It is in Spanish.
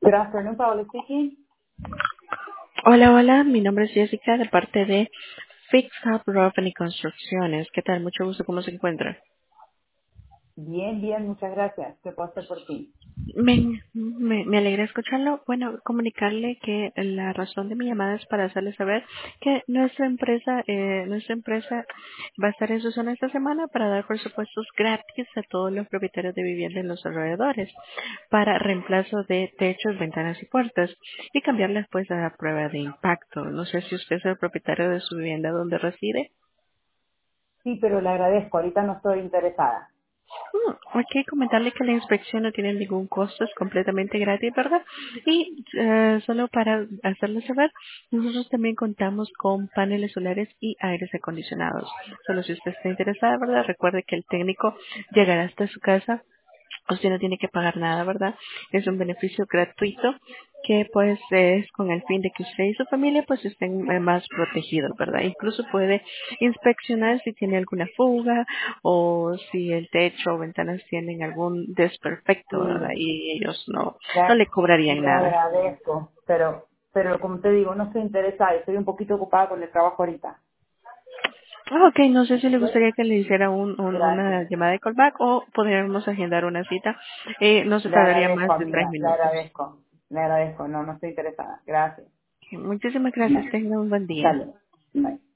Good afternoon, Paola speaking. Hola, hola, mi nombre es Jessica de parte de Fix Up Roofing y Construcciones. ¿Qué tal? Mucho gusto, ¿cómo se encuentra? Bien, bien, muchas gracias. ¿Qué puedo hacer por ti? Me alegra escucharlo. Bueno, comunicarle que la razón de mi llamada es para hacerle saber que nuestra empresa va a estar en su zona esta semana para dar presupuestos gratis a todos los propietarios de vivienda en los alrededores para reemplazo de techos, ventanas y puertas y cambiarlas pues a la prueba de impacto. No sé si usted es el propietario de su vivienda donde reside. Sí, pero le agradezco. Ahorita no estoy interesada. Aquí comentarle que la inspección no tiene ningún costo, es completamente gratis, ¿verdad? Y solo para hacerle saber, nosotros también contamos con paneles solares y aires acondicionados. Solo si usted está interesada, ¿verdad? Recuerde que el técnico llegará hasta su casa. Usted no tiene que pagar nada, ¿verdad? Es un beneficio gratuito que pues es con el fin de que usted y su familia pues estén más protegidos, ¿verdad? Incluso puede inspeccionar si tiene alguna fuga o si el techo o ventanas tienen algún desperfecto, ¿verdad? Sí, Y ellos no le, le cobrarían le nada. agradezco, pero como te digo, no estoy interesada. Estoy un poquito ocupada con el trabajo ahorita. Ok, no sé si le ¿Ok? gustaría que le hiciera Gracias. una llamada de callback o podríamos agendar una cita. No se Le tardaría agradezco, más de 3 amiga. Le minutos. agradezco. Le agradezco. No, no estoy interesada. Gracias. Muchísimas gracias. Bye. Tenga un buen día. Dale. Bye.